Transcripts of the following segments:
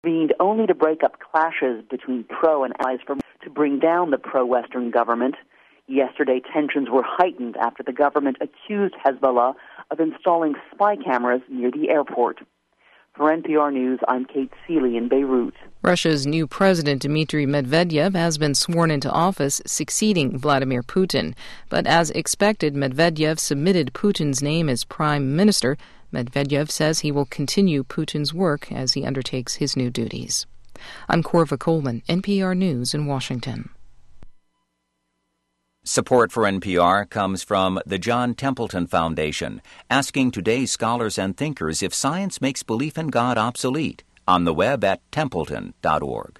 Convened only to break up clashes between pro and allies to bring down the pro-Western government. Yesterday, tensions were heightened after the government accused Hezbollah of installing spy cameras near the airport. For NPR News, I'm Kate Seeley in Beirut. Russia's new president, Dmitry Medvedev, has been sworn into office, succeeding Vladimir Putin. But as expected, Medvedev submitted Putin's name as prime minister. Medvedev says he will continue Putin's work as he undertakes his new duties. I'm Corva Coleman, NPR News in Washington. Support for NPR comes from the John Templeton Foundation, asking today's scholars and thinkers if science makes belief in God obsolete. On the web at templeton.org.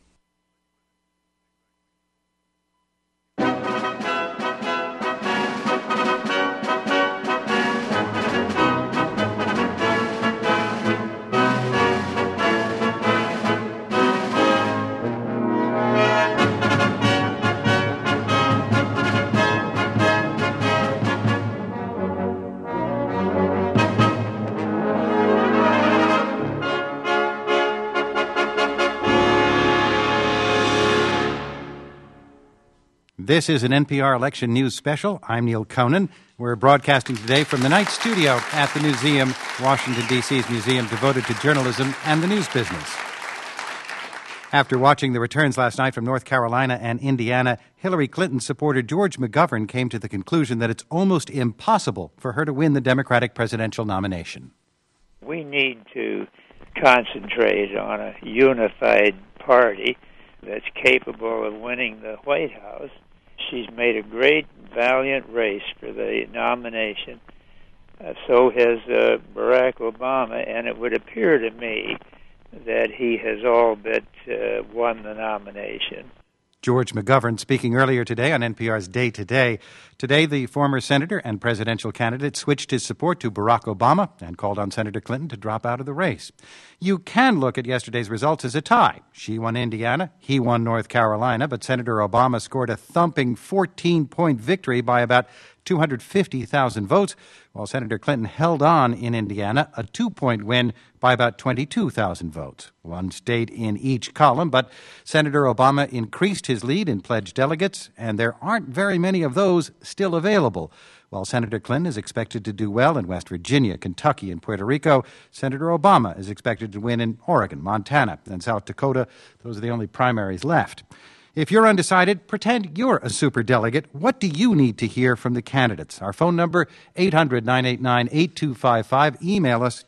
This is an NPR Election News Special. I'm Neil Conan. We're broadcasting today from the night studio at the Newseum, Washington, D.C.'s museum devoted to journalism and the news business. After watching the returns last night from North Carolina and Indiana, Hillary Clinton supporter George McGovern came to the conclusion that it's almost impossible for her to win the Democratic presidential nomination. We need to concentrate on a unified party that's capable of winning the White House. She's made a great, valiant race for the nomination. So has Barack Obama, and it would appear to me that he has all but won the nomination. George McGovern speaking earlier today on NPR's Day Today. Today, the former senator and presidential candidate switched his support to Barack Obama and called on Senator Clinton to drop out of the race. You can look at yesterday's results as a tie. She won Indiana, he won North Carolina, but Senator Obama scored a thumping 14-point victory by about 250,000 votes, while Senator Clinton held on in Indiana, a 2-point win by about 22,000 votes. One state in each column, but Senator Obama increased his lead in pledged delegates, and there aren't very many of those still available. While Senator Clinton is expected to do well in West Virginia, Kentucky, and Puerto Rico, Senator Obama is expected to win in Oregon, Montana, and South Dakota. Those are the only primaries left. If you're undecided, pretend you're a superdelegate. What do you need to hear from the candidates? Our phone number, 800-989-8255. Email us,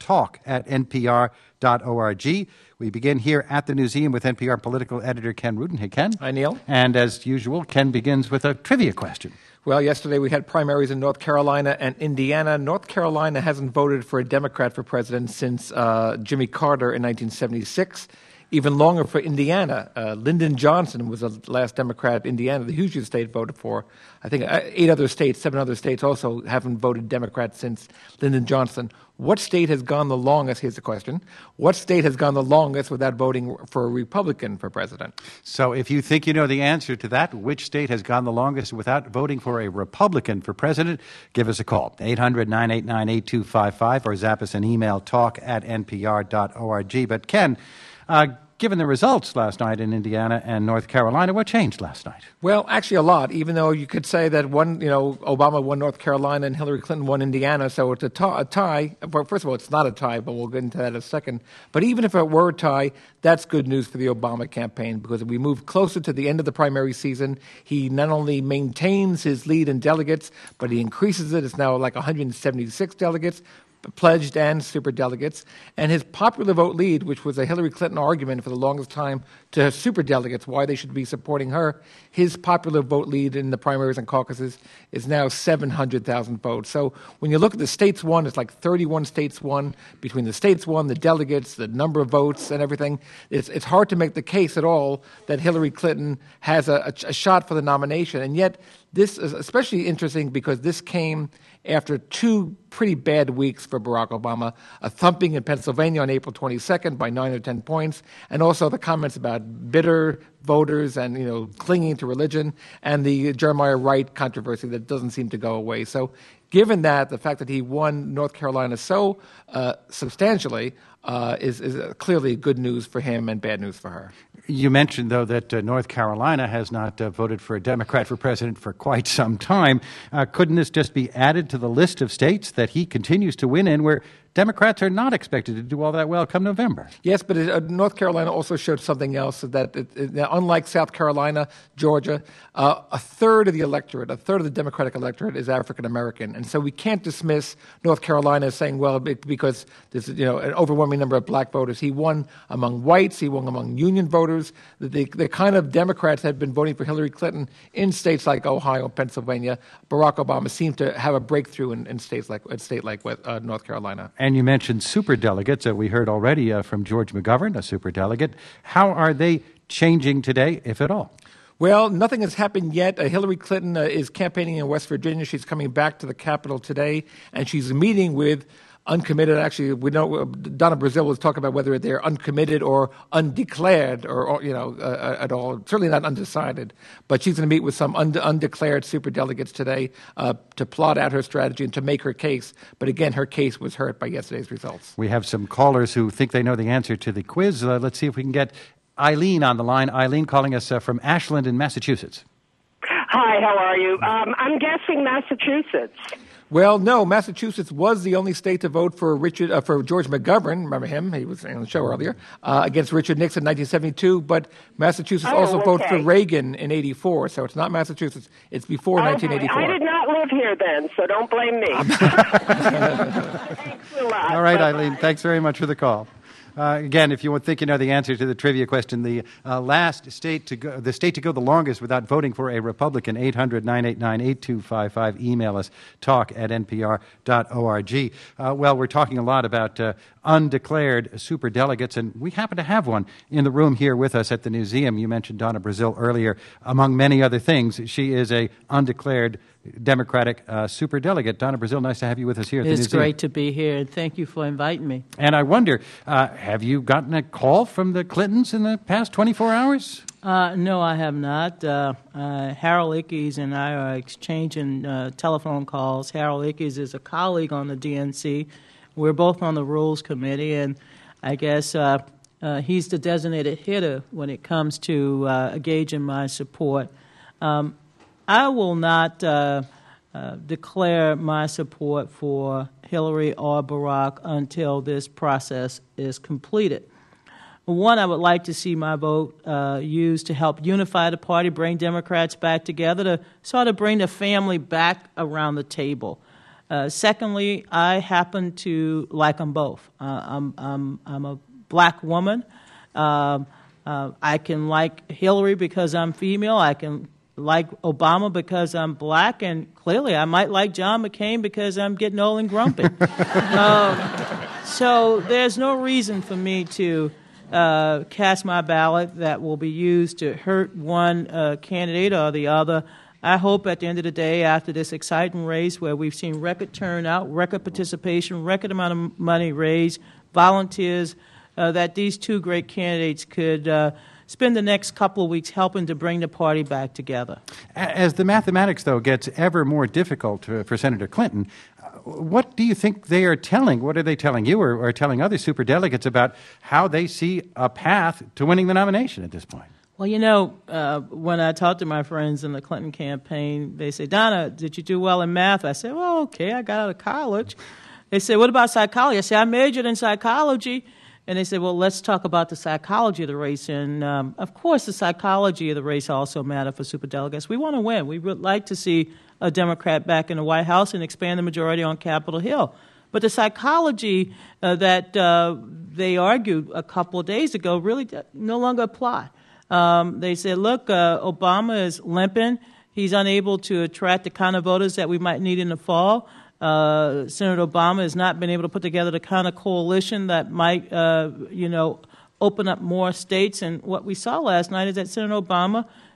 talk@npr.org. We begin here at the Newseum with NPR political editor Ken Rudin. Hey, Ken. Hi, Neil. And as usual, Ken begins with a trivia question. Well, yesterday we had primaries in North Carolina and Indiana. North Carolina hasn't voted for a Democrat for president since Jimmy Carter in 1976. Even longer for Indiana. Lyndon Johnson was the last Democrat Indiana, the Hoosier state, voted for. I think 7 other states also haven't voted Democrat since Lyndon Johnson. What state has gone the longest? Here's the question. What state has gone the longest without voting for a Republican for president? So if you think you know the answer to that, which state has gone the longest without voting for a Republican for president, give us a call, 800-989-8255, or zap us an email, talk@npr.org. But Ken, given the results last night in Indiana and North Carolina, what changed last night? Well, actually a lot, even though you could say that Obama won North Carolina and Hillary Clinton won Indiana, so it's a tie. Well, first of all, it's not a tie, but we'll get into that in a second. But even if it were a tie, that's good news for the Obama campaign, because if we move closer to the end of the primary season, he not only maintains his lead in delegates, but he increases it. It's now like 176 delegates, pledged and superdelegates, and his popular vote lead, which was a Hillary Clinton argument for the longest time to superdelegates, why they should be supporting her, his popular vote lead in the primaries and caucuses is now 700,000 votes. So when you look at the states won, it's like 31 states won. Between the states won, the delegates, the number of votes and everything, it's hard to make the case at all that Hillary Clinton has a shot for the nomination. And yet This is especially interesting because this came after 2 pretty bad weeks for Barack Obama, a thumping in Pennsylvania on April 22nd by 9 or 10 points, and also the comments about bitter voters and, clinging to religion, and the Jeremiah Wright controversy that doesn't seem to go away. So given that, the fact that he won North Carolina so substantially is clearly good news for him and bad news for her. You mentioned, though, that North Carolina has not voted for a Democrat for president for quite some time. Couldn't this just be added to the list of states that he continues to win in where Democrats are not expected to do all that well come November? Yes, but North Carolina also showed something else, that unlike South Carolina, Georgia, a third of the Democratic electorate is African American. And so we can't dismiss North Carolina as saying, well, because there's an overwhelming number of black voters. He won among whites. He won among union voters. The kind of Democrats that had been voting for Hillary Clinton in states like Ohio, Pennsylvania, Barack Obama seemed to have a breakthrough in a state like North Carolina. And you mentioned superdelegates. We heard already from George McGovern, a superdelegate. How are they changing today, if at all? Well, nothing has happened yet. Hillary Clinton is campaigning in West Virginia. She's coming back to the Capitol today, and she's meeting with uncommitted. Actually, we know Donna Brazile was talking about whether they're uncommitted or undeclared, or at all. Certainly not undecided. But she's going to meet with some undeclared superdelegates today to plot out her strategy and to make her case. But again, her case was hurt by yesterday's results. We have some callers who think they know the answer to the quiz. Let's see if we can get Eileen on the line. Eileen calling us from Ashland in Massachusetts. Hi, how are you? I'm guessing Massachusetts. Well, no, Massachusetts was the only state to vote for George McGovern. Remember him? He was on the show earlier, against Richard Nixon in 1972. But Massachusetts also voted for Reagan in 84. So it's not Massachusetts. It's before 1984. I did not live here then, so don't blame me. Thanks a lot. All right, Bye-bye. Eileen. Thanks very much for the call. Again, if you think you know the answer to the trivia question, the state to go the longest without voting for a Republican, 800-989-8255. Email us, talk@npr.org. Well, we're talking a lot about undeclared superdelegates, and we happen to have one in the room here with us at the museum. You mentioned Donna Brazile earlier. Among many other things, she is a undeclared Democratic superdelegate. Donna Brazile, nice to have you with us here at the museum. It's great to be here, and thank you for inviting me. And I wonder, have you gotten a call from the Clintons in the past 24 hours? No, I have not. Harold Ickes and I are exchanging telephone calls. Harold Ickes is a colleague on the DNC. We're both on the Rules Committee, and I guess he's the designated hitter when it comes to gauging my support. I will not declare my support for Hillary or Barack until this process is completed. One, I would like to see my vote used to help unify the party, bring Democrats back together, to sort of bring the family back around the table. Secondly, I happen to like them both. I'm a black woman. I can like Hillary because I'm female. I can like Obama because I'm black, and clearly I might like John McCain because I'm getting old and grumpy. So there's no reason for me to cast my ballot that will be used to hurt one candidate or the other. I hope at the end of the day, after this exciting race where we've seen record turnout, record participation, record amount of money raised, volunteers, that these two great candidates could spend the next couple of weeks helping to bring the party back together. As the mathematics, though, gets ever more difficult for Senator Clinton, what do you think they are telling? What are they telling you or telling other superdelegates about how they see a path to winning the nomination at this point? Well, when I talk to my friends in the Clinton campaign, they say, Donna, did you do well in math? I said, well, okay, I got out of college. They say, what about psychology? I said, I majored in psychology. And they said, well, let's talk about the psychology of the race. And, of course, the psychology of the race also matters for superdelegates. We want to win. We would like to see a Democrat back in the White House and expand the majority on Capitol Hill. But the psychology that they argued a couple of days ago really no longer apply. They said, look, Obama is limping. He's unable to attract the kind of voters that we might need in the fall. Senator Obama has not been able to put together the kind of coalition that might, open up more states. And what we saw last night is that Senator Obama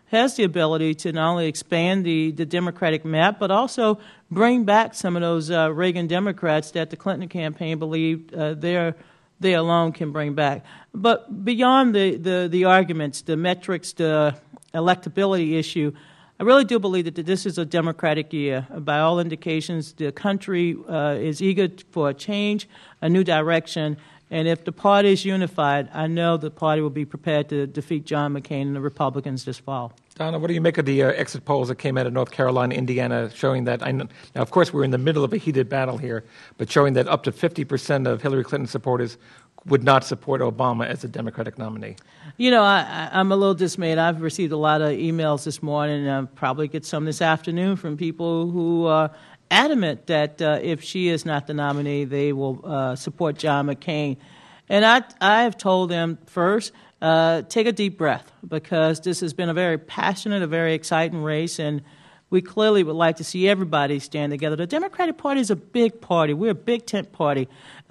has the ability to not only expand the Democratic map, but also bring back some of those Reagan Democrats that the Clinton campaign believed they alone can bring back. But beyond the arguments, the metrics, the electability issue, I really do believe that this is a Democratic year. By all indications, the country is eager for a change, a new direction. And if the party is unified, I know the party will be prepared to defeat John McCain and the Republicans this fall. Donna, what do you make of the exit polls that came out of North Carolina, Indiana, showing that, now, of course, we're in the middle of a heated battle here, but showing that up to 50% of Hillary Clinton supporters would not support Obama as a Democratic nominee? You know, I'm a little dismayed. I've received a lot of emails this morning, and I'll probably get some this afternoon from people who are adamant that if she is not the nominee, they will support John McCain. And I have told them, first, take a deep breath, because this has been a very passionate, a very exciting race, and we clearly would like to see everybody stand together. The Democratic Party is a big party. We're a big tent party.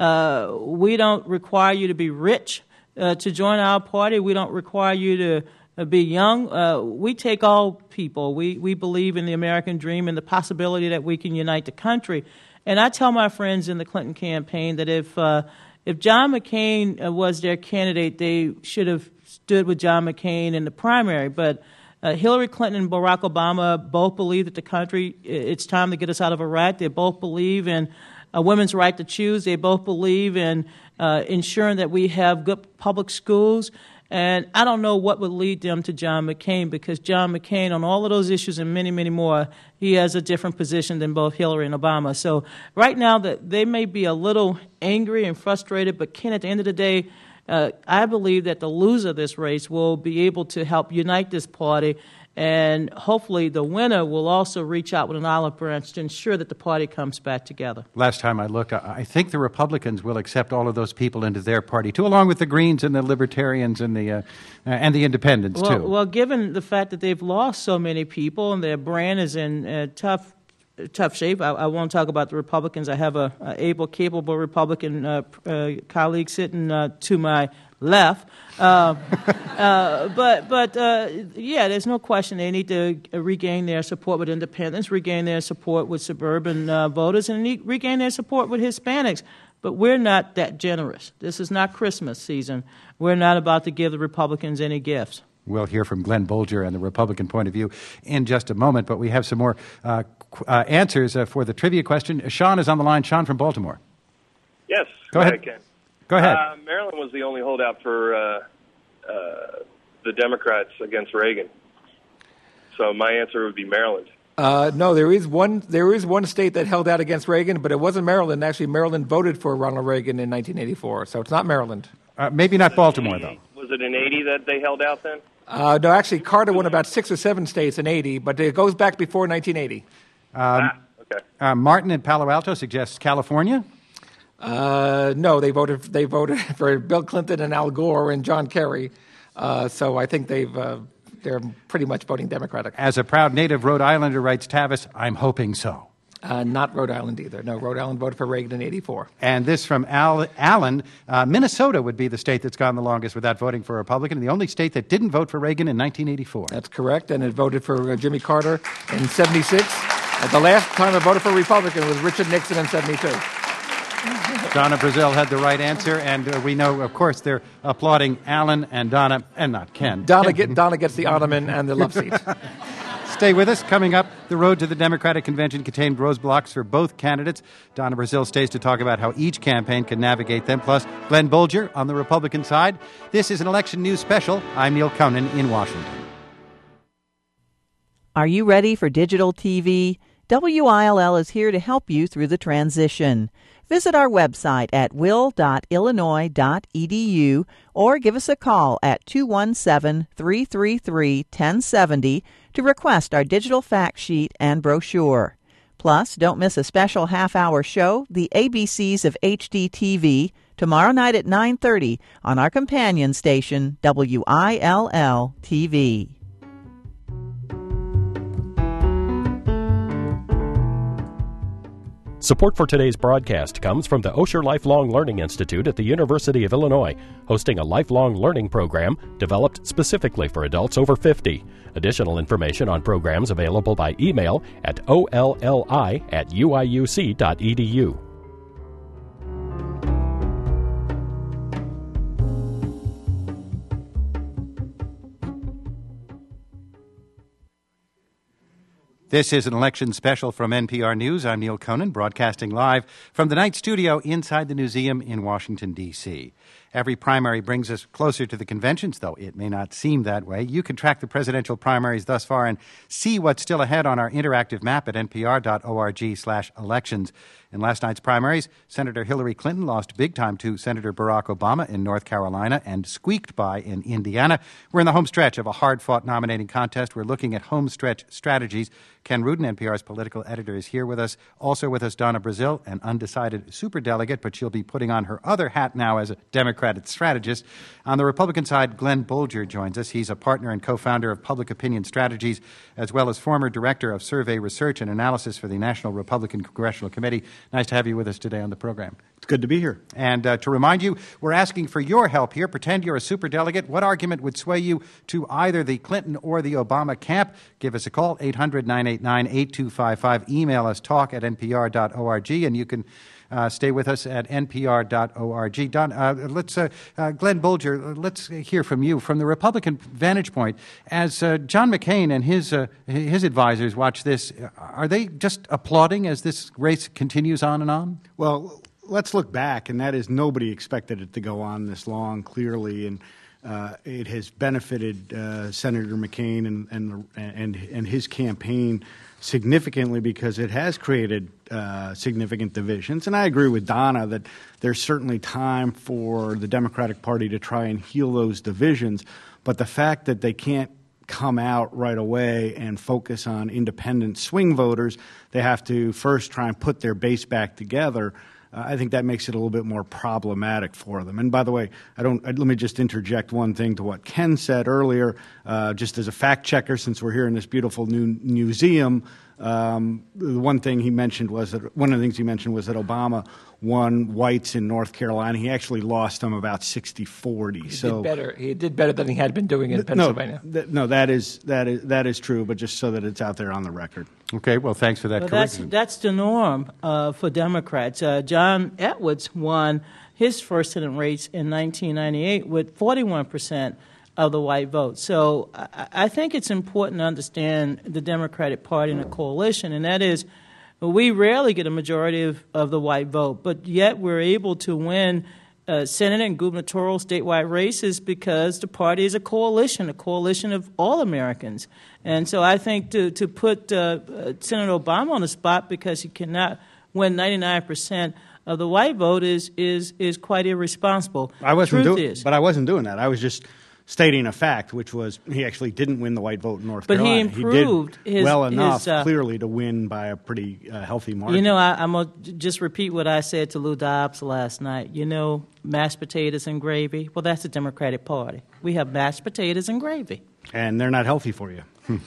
We don't require you to be rich to join our party. We don't require you to be young. We take all people. We believe in the American dream and the possibility that we can unite the country. And I tell my friends in the Clinton campaign that if John McCain was their candidate, they should have stood with John McCain in the primary. But Hillary Clinton and Barack Obama both believe that the country, it's time to get us out of Iraq. They both believe in a women's right to choose. They both believe in ensuring that we have good public schools. And I don't know what would lead them to John McCain, because John McCain, on all of those issues and many, many more, he has a different position than both Hillary and Obama. So right now, that they may be a little angry and frustrated, but Ken, at the end of the day, I believe that the loser of this race will be able to help unite this party, and hopefully the winner will also reach out with an olive branch to ensure that the party comes back together. Last time I looked, I think the Republicans will accept all of those people into their party, too, along with the Greens and the Libertarians and the Independents, too. Well, given the fact that they've lost so many people and their brand is in tough shape, I won't talk about the Republicans. I have a able, capable Republican colleague sitting to my left. But there's no question they need to regain their support with independents, regain their support with suburban voters, and regain their support with Hispanics. But we're not that generous. This is not Christmas season. We're not about to give the Republicans any gifts. We'll hear from Glenn Bolger and the Republican point of view in just a moment, but we have some more answers for the trivia question. Sean is on the line. Sean from Baltimore. Yes. Go ahead. Ken. Go ahead. Maryland was the only holdout for the Democrats against Reagan. So my answer would be Maryland. No, there is one state that held out against Reagan, but it wasn't Maryland. Actually, Maryland voted for Ronald Reagan in 1984, so it's not Maryland. Maybe not Baltimore, though. Was it in 80 that they held out then? No, actually, Carter won about 6 or 7 states in 80, but it goes back before 1980. Okay. Martin in Palo Alto suggests California. No, they voted for Bill Clinton and Al Gore and John Kerry. So I think they're pretty much voting Democratic. As a proud native Rhode Islander, writes Tavis, I'm hoping so. Not Rhode Island either. No, Rhode Island voted for Reagan in 84. And this from Alan. Minnesota would be the state that's gone the longest without voting for a Republican, and the only state that didn't vote for Reagan in 1984. That's correct, and it voted for Jimmy Carter in 76. The last time it voted for a Republican was Richard Nixon in 72. Donna Brazil had the right answer, and we know, of course, they're applauding Alan and Donna, and not Ken. Donna gets the ottoman and the love seat. Stay with us. Coming up, the road to the Democratic Convention contained roadblocks for both candidates. Donna Brazil stays to talk about how each campaign can navigate them, plus Glenn Bolger on the Republican side. This is an election news special. I'm Neil Conan in Washington. Are you ready for digital TV? WILL is here to help you through the transition. Visit our website at will.illinois.edu or give us a call at 217-333-1070 to request our digital fact sheet and brochure. Plus, don't miss a special half-hour show, The ABCs of HD TV, tomorrow night at 9:30 on our companion station, WILL-TV. Support for today's broadcast comes from the Osher Lifelong Learning Institute at the University of Illinois, hosting a lifelong learning program developed specifically for adults over 50. Additional information on programs available by email at olli@uiuc.edu. This is an election special from NPR News. I'm Neil Conan, broadcasting live from the night studio inside the museum in Washington, D.C. Every primary brings us closer to the conventions, though it may not seem that way. You can track the presidential primaries thus far and see what's still ahead on our interactive map at npr.org/elections. In last night's primaries, Senator Hillary Clinton lost big time to Senator Barack Obama in North Carolina and squeaked by in Indiana. We're in the home stretch of a hard-fought nominating contest. We're looking at home stretch strategies. Ken Rudin, NPR's political editor, is here with us. Also with us, Donna Brazile, an undecided superdelegate, but she'll be putting on her other hat now as a Democratic strategist. On the Republican side, Glenn Bolger joins us. He's a partner and co-founder of Public Opinion Strategies, as well as former director of survey research and analysis for the National Republican Congressional Committee. Nice to have you with us today on the program. It's good to be here. And to remind you, we're asking for your help here. Pretend you're a superdelegate. What argument would sway you to either the Clinton or the Obama camp? Give us a call, 800-989-8255. Email us, talk@npr.org, and you can stay with us at npr.org. Don, Glenn Bolger, let's hear from you. From the Republican vantage point, as John McCain and his advisors watch this, are they just applauding as this race continues on and on? Well, let's look back, and that is nobody expected it to go on this long, clearly, and it has benefited Senator McCain and his campaign significantly because it has created significant divisions. And I agree with Donna that there's certainly time for the Democratic Party to try and heal those divisions, but the fact that they can't come out right away and focus on independent swing voters, they have to first try and put their base back together. I think that makes it a little bit more problematic for them. And by the way, let me just interject one thing to what Ken said earlier, just as a fact checker, since we're here in this beautiful new museum. One of the things he mentioned was that Obama won whites in North Carolina. He actually lost them about 60-40. He did better than he had been doing in Pennsylvania. That is true, but just so that it's out there on the record. Okay, well, thanks for that correction. That's the norm for Democrats. John Edwards won his first Senate race in 1998 with 41% of the white vote. So I think it's important to understand the Democratic Party and the coalition, and that is we rarely get a majority of the white vote, but yet we're able to win Senate and gubernatorial statewide races because the party is a coalition of all Americans. And so I think to put Senator Obama on the spot because he cannot win 99% of the white vote is quite irresponsible. But I wasn't doing that. I was just stating a fact, which was he actually didn't win the white vote in North Carolina. But he improved enough, clearly, to win by a pretty healthy margin. You know, I'm going to just repeat what I said to Lou Dobbs last night. You know, mashed potatoes and gravy? Well, that's the Democratic Party. We have mashed potatoes and gravy. And they're not healthy for you.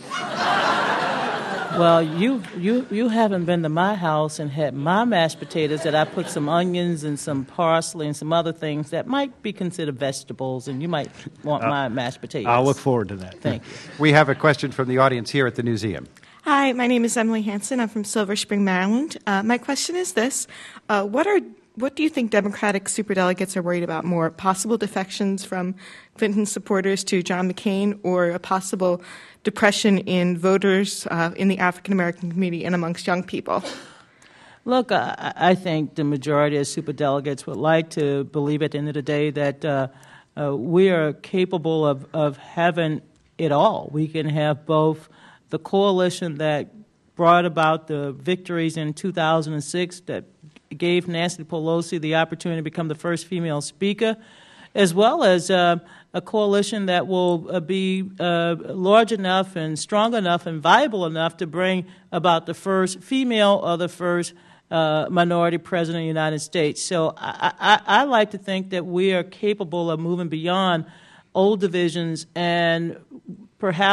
Well, you haven't been to my house and had my mashed potatoes that I put some onions and some parsley and some other things that might be considered vegetables, and you might want my mashed potatoes. I'll look forward to that. Thank you. We have a question from the audience here at the museum. Hi, my name is Emily Hansen. I'm from Silver Spring, Maryland. My question is this. What do you think Democratic superdelegates are worried about more? Possible defections from Clinton supporters to John McCain, or a possible depression in voters in the African-American community and amongst young people? Look, I think the majority of superdelegates would like to believe at the end of the day that we are capable of having it all. We can have both the coalition that brought about the victories in 2006 that gave Nancy Pelosi the opportunity to become the first female speaker, as well as a coalition that will be large enough and strong enough and viable enough to bring about the first female or the first minority president of the United States. So I like to think that we are capable of moving beyond old divisions and perhaps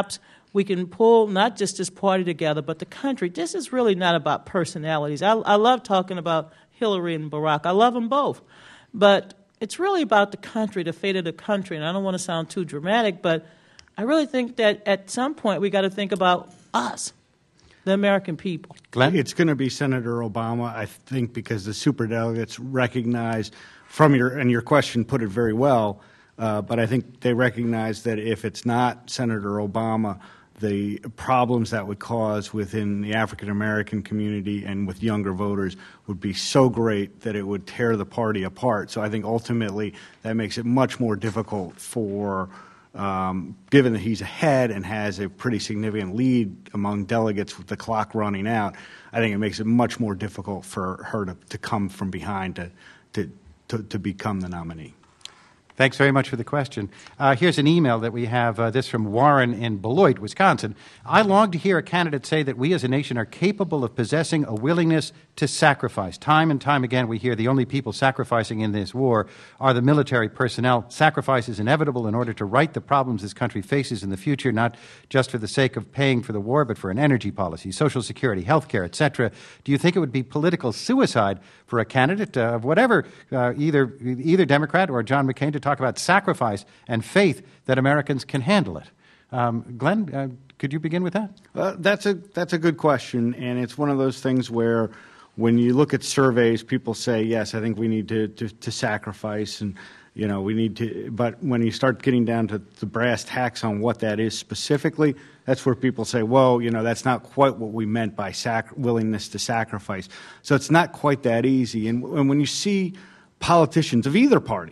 we can pull not just this party together, but the country. This is really not about personalities. I love talking about Hillary and Barack. I love them both. But it's really about the country, the fate of the country. And I don't want to sound too dramatic, but I really think that at some point we got to think about us, the American people. Glenn? It's going to be Senator Obama, I think, because the superdelegates recognize from your question put it very well, but I think they recognize that if it's not Senator Obama, the problems that would cause within the African American community and with younger voters would be so great that it would tear the party apart. So I think ultimately that makes it much more difficult for, given that he's ahead and has a pretty significant lead among delegates with the clock running out, I think it makes it much more difficult for her to come from behind to become the nominee. Thanks very much for the question. Here's an email that we have, this from Warren in Beloit, Wisconsin. I long to hear a candidate say that we as a nation are capable of possessing a willingness to sacrifice. Time and time again we hear the only people sacrificing in this war are the military personnel. Sacrifice is inevitable in order to right the problems this country faces in the future, not just for the sake of paying for the war, but for an energy policy, Social Security, health care, etc. Do you think it would be political suicide for a candidate of whatever, either Democrat or John McCain, to talk about sacrifice and faith that Americans can handle it? Glenn, could you begin with that? That's a good question, and it's one of those things where when you look at surveys, people say, yes, I think we need to sacrifice, and we need to. But when you start getting down to the brass tacks on what that is specifically, that's where people say, whoa, that's not quite what we meant by willingness to sacrifice. So it's not quite that easy. And when you see politicians of either party,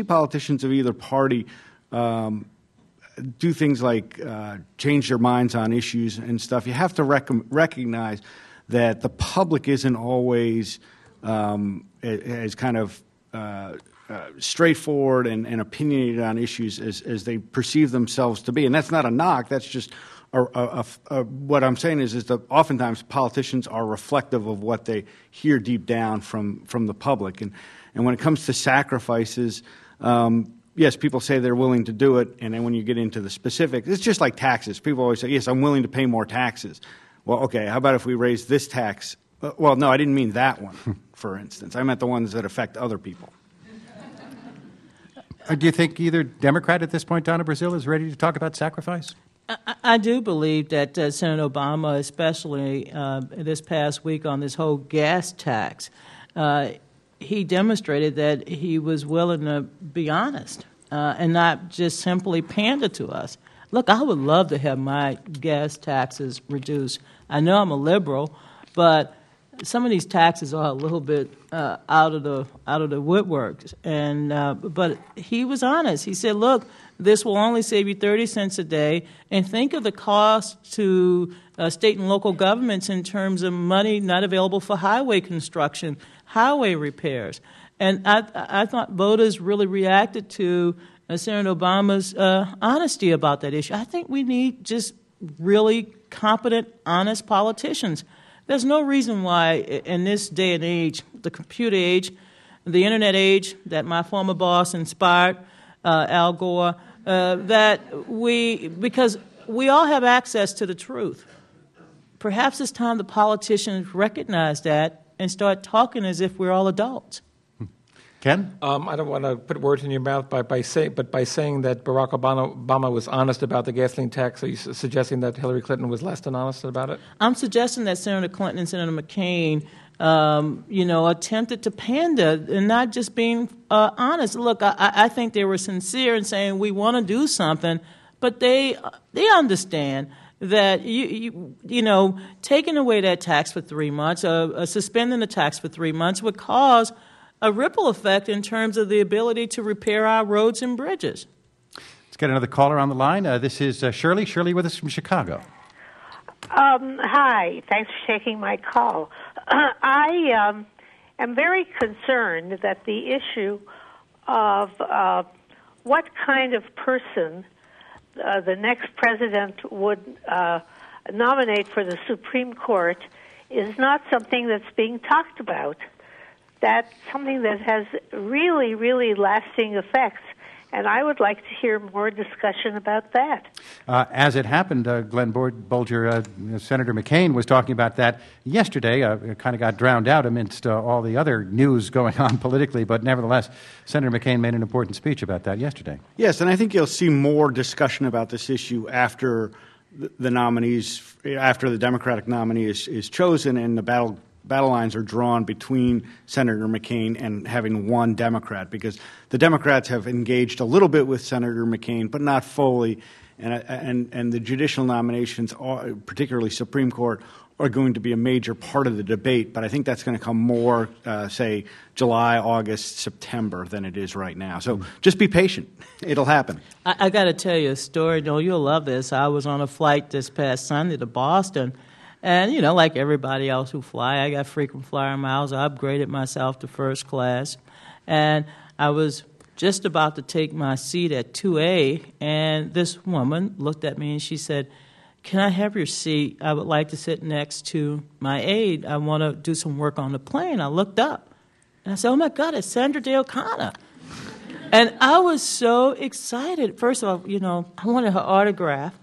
do things like change their minds on issues and stuff, you have to recognize that the public isn't always as kind of straightforward and opinionated on issues as they perceive themselves to be. And that's not a knock. That's just what I'm saying is that oftentimes politicians are reflective of what they hear deep down from the public. And when it comes to sacrifices, yes, people say they're willing to do it, and then when you get into the specifics, it's just like taxes. People always say, yes, I'm willing to pay more taxes. Well, okay, how about if we raise this tax? Well, no, I didn't mean that one, for instance. I meant the ones that affect other people. Do you think either Democrat at this point, Donna Brazile, is ready to talk about sacrifice? I do believe that Senator Obama, especially this past week on this whole gas tax, he demonstrated that he was willing to be honest and not just simply pander to us. Look, I would love to have my gas taxes reduced. I know I'm a liberal, but some of these taxes are a little bit out of the woodworks. And but he was honest. He said, "Look, this will only save you 30 cents a day, and think of the cost to state and local governments in terms of money not available for highway construction, highway repairs." And I thought voters really reacted to Senator Obama's honesty about that issue. I think we need just really competent, honest politicians. There's no reason why in this day and age, the computer age, the internet age that my former boss inspired, Al Gore, because we all have access to the truth. Perhaps it's time the politicians recognize that and start talking as if we're all adults. Ken? I don't want to put words in your mouth by saying that Barack Obama was honest about the gasoline tax. Are you suggesting that Hillary Clinton was less than honest about it? I'm suggesting that Senator Clinton and Senator McCain, attempted to pander and not just being honest. Look, I think they were sincere in saying we want to do something, but they understand that taking away that tax for 3 months, suspending the tax for 3 months would cause a ripple effect in terms of the ability to repair our roads and bridges. Let's get another caller on the line. This is Shirley. Shirley with us from Chicago. Hi. Thanks for taking my call. I am very concerned that the issue of what kind of person the next president would nominate for the Supreme Court is not something that's being talked about. That's something that has really, really lasting effects. And I would like to hear more discussion about that. As it happened, Glenn Bolger, Senator McCain was talking about that yesterday. It kind of got drowned out amidst all the other news going on politically, but nevertheless, Senator McCain made an important speech about that yesterday. Yes, and I think you'll see more discussion about this issue after the nominees, after the Democratic nominee is chosen and the battle lines are drawn between Senator McCain and having one Democrat, because the Democrats have engaged a little bit with Senator McCain, but not fully, and the judicial nominations, particularly Supreme Court, are going to be a major part of the debate. But I think that's going to come more, say, July, August, September than it is right now. So just be patient. It'll happen. I got to tell you a story. No, you'll love this. I was on a flight this past Sunday to Boston. And, like everybody else who fly, I got frequent flyer miles. I upgraded myself to first class. And I was just about to take my seat at 2A, and this woman looked at me and she said, "Can I have your seat? I would like to sit next to my aide. I want to do some work on the plane." I looked up, and I said, "Oh, my God, it's Sandra Day O'Connor." And I was so excited. First of all, I wanted her autograph.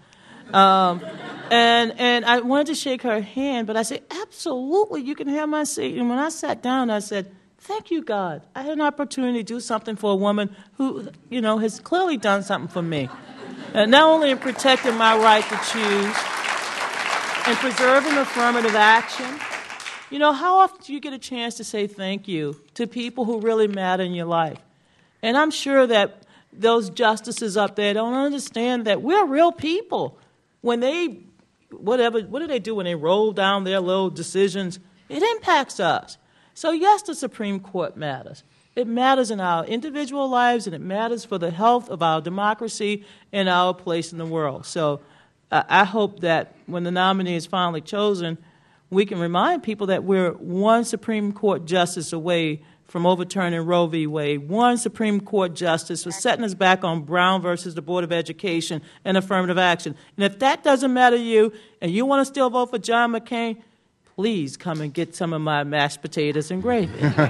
And I wanted to shake her hand, but I said, "Absolutely, you can have my seat." And when I sat down, I said, "Thank you, God. I had an opportunity to do something for a woman who, has clearly done something for me. And not only in protecting my right to choose and preserving affirmative action. How often do you get a chance to say thank you to people who really matter in your life? And I'm sure that those justices up there don't understand that we're real people. When they, what do they do when they roll down their little decisions? It impacts us. So yes, the Supreme Court matters. It matters in our individual lives, and it matters for the health of our democracy and our place in the world. So I hope that when the nominee is finally chosen, we can remind people that we're one Supreme Court justice away from overturning Roe v. Wade, one Supreme Court justice for setting us back on Brown versus the Board of Education and affirmative action. And if that doesn't matter to you and you want to still vote for John McCain, please come and get some of my mashed potatoes and gravy.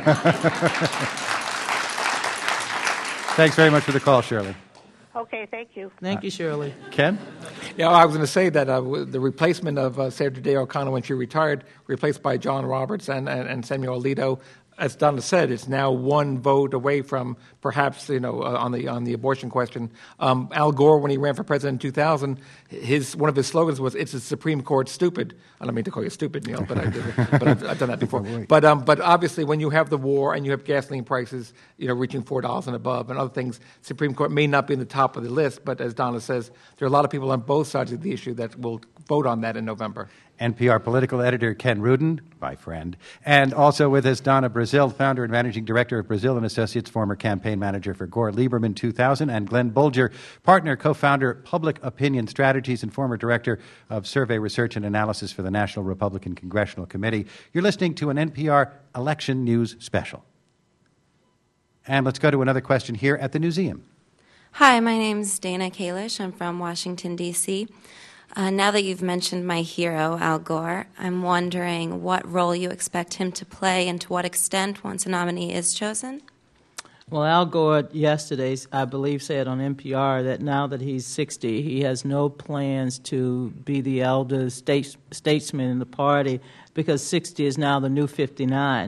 Thanks very much for the call, Shirley. Okay, thank you. Thank you, Shirley. Ken? Yeah, I was going to say that the replacement of Sandra Day O'Connor when she retired, replaced by John Roberts and Samuel Alito, as Donna said, it's now one vote away from perhaps, on the abortion question. Al Gore, when he ran for president in 2000, one of his slogans was, "It's the Supreme Court stupid." I don't mean to call you stupid, Neil, but I've done that before. But obviously, when you have the war and you have gasoline prices, reaching $4 and above, and other things, Supreme Court may not be in the top of the list. But as Donna says, there are a lot of people on both sides of the issue that will vote on that in November. NPR political editor Ken Rudin, my friend, and also with us Donna Brazil, founder and managing director of Brazil and Associates, former campaign manager for Gore Lieberman 2000, and Glenn Bolger, partner, co-founder, Public Opinion Strategies, and former director of survey research and analysis for the National Republican Congressional Committee. You're listening to an NPR election news special. And let's go to another question here at the Newseum. Hi, my name's Dana Kalish. I'm from Washington, D.C. Now that you've mentioned my hero, Al Gore, I'm wondering what role you expect him to play and to what extent once a nominee is chosen? Well, Al Gore yesterday, I believe, said on NPR that now that he's 60, he has no plans to be the elder statesman in the party because 60 is now the new 59.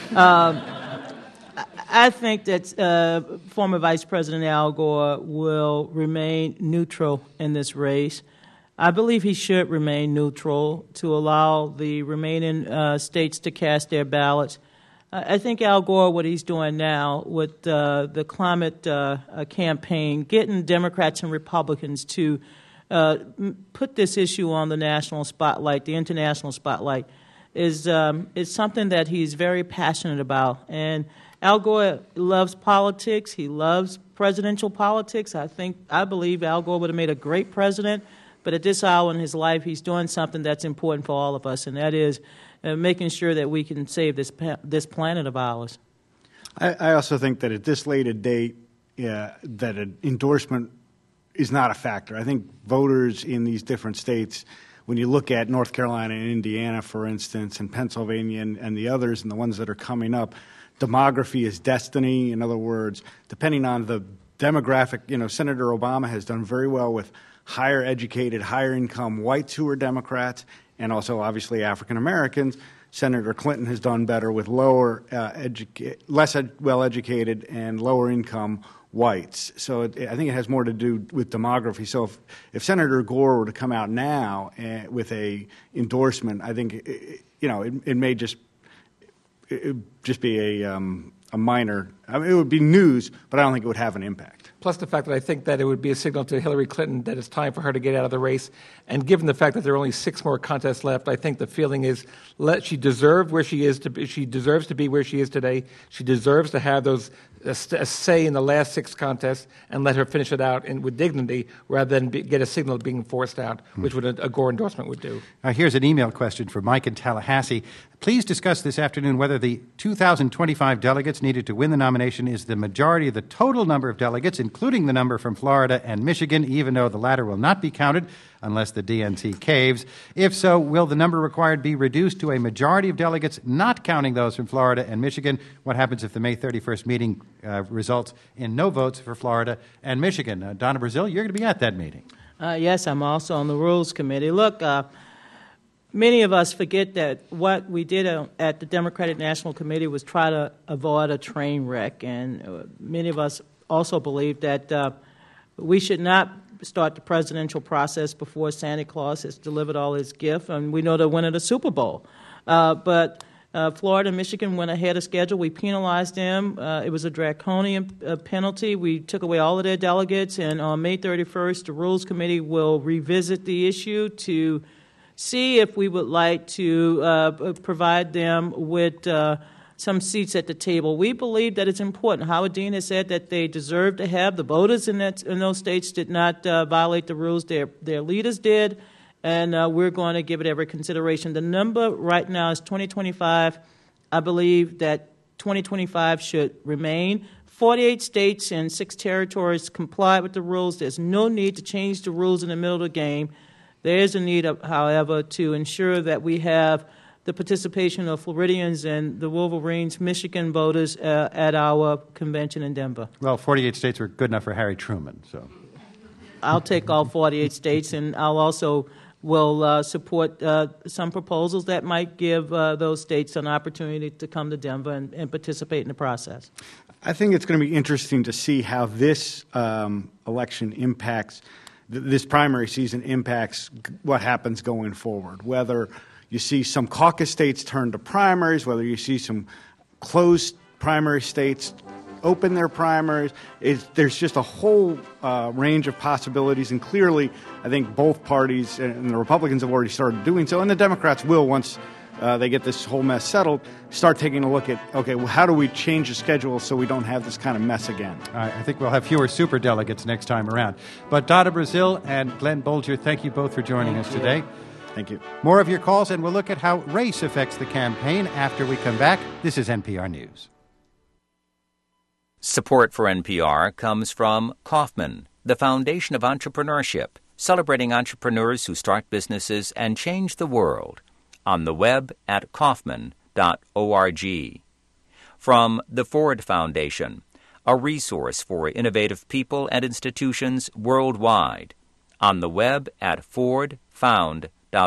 I think that former Vice President Al Gore will remain neutral in this race. I believe he should remain neutral to allow the remaining states to cast their ballots. I think Al Gore, what he's doing now with the climate campaign, getting Democrats and Republicans to put this issue on the national spotlight, the international spotlight, is something that he's very passionate about. And Al Gore loves politics. He loves presidential politics. I believe Al Gore would have made a great president. But at this hour in his life, he's doing something that's important for all of us, and that is making sure that we can save this planet of ours. I also think that at this late a date, that an endorsement is not a factor. I think voters in these different states, when you look at North Carolina and Indiana, for instance, and Pennsylvania and the others and the ones that are coming up, demography is destiny. In other words, depending on the demographic, Senator Obama has done very well with higher educated, higher income whites who are Democrats, and also obviously African Americans. Senator Clinton has done better with less well educated and lower income whites. So I think it has more to do with demography. So if Senator Gore were to come out now with a endorsement, I think it may just be a minor. I mean, it would be news, but I don't think it would have an impact. Plus the fact that I think that it would be a signal to Hillary Clinton that it's time for her to get out of the race. And given the fact that there are only 6 more contests left, I think the feeling is she deserves where she is to be. She deserves to be where she is today. She deserves to have those a say in the last 6 contests, and let her finish it out with dignity rather than get a signal of being forced out, which would a Gore endorsement would do. Here's an email question for Mike in Tallahassee. Please discuss this afternoon whether the 2,025 delegates needed to win the nomination is the majority of the total number of delegates, including the number from Florida and Michigan, even though the latter will not be counted unless the DNC caves. If so, will the number required be reduced to a majority of delegates, not counting those from Florida and Michigan? What happens if the May 31st meeting results in no votes for Florida and Michigan? Donna Brazile, you're going to be at that meeting. Yes, I'm also on the Rules Committee. Look, many of us forget that what we did at the Democratic National Committee was try to avoid a train wreck, and many of us also believe that we should not start the presidential process before Santa Claus has delivered all his gifts, and we know the winner of the Super Bowl. But Florida and Michigan went ahead of schedule. We penalized them. It was a draconian penalty. We took away all of their delegates, and on May 31st, the Rules Committee will revisit the issue to see if we would like to provide them with some seats at the table. We believe that it's important. Howard Dean has said that they deserve to have. The voters in those states did not violate the rules. Their leaders did, and we're going to give it every consideration. The number right now is 2025. I believe that 2025 should remain. 48 states and 6 territories comply with the rules. There's no need to change the rules in the middle of the game. There is a need, however, to ensure that we have the participation of Floridians and the Wolverines, Michigan voters at our convention in Denver. Well, 48 states were good enough for Harry Truman, so. I'll take all 48 states, and I'll also will support some proposals that might give those states an opportunity to come to Denver and participate in the process. I think it's going to be interesting to see how this election impacts, this primary season impacts what happens going forward, whether you see some caucus states turn to primaries, whether you see some closed primary states open their primaries. There's just a whole range of possibilities, and clearly I think both parties and the Republicans have already started doing so, and the Democrats will, once they get this whole mess settled, start taking a look at, okay, well, how do we change the schedule so we don't have this kind of mess again? I think we'll have fewer superdelegates next time around. But Donna Brazile and Glenn Bolger, thank you both for joining us today. Thank you. More of your calls, and we'll look at how race affects the campaign after we come back. This is NPR News. Support for NPR comes from Kauffman, the Foundation of Entrepreneurship, celebrating entrepreneurs who start businesses and change the world. On the web at Kauffman.org. From the Ford Foundation, a resource for innovative people and institutions worldwide. On the web at fordfound.org.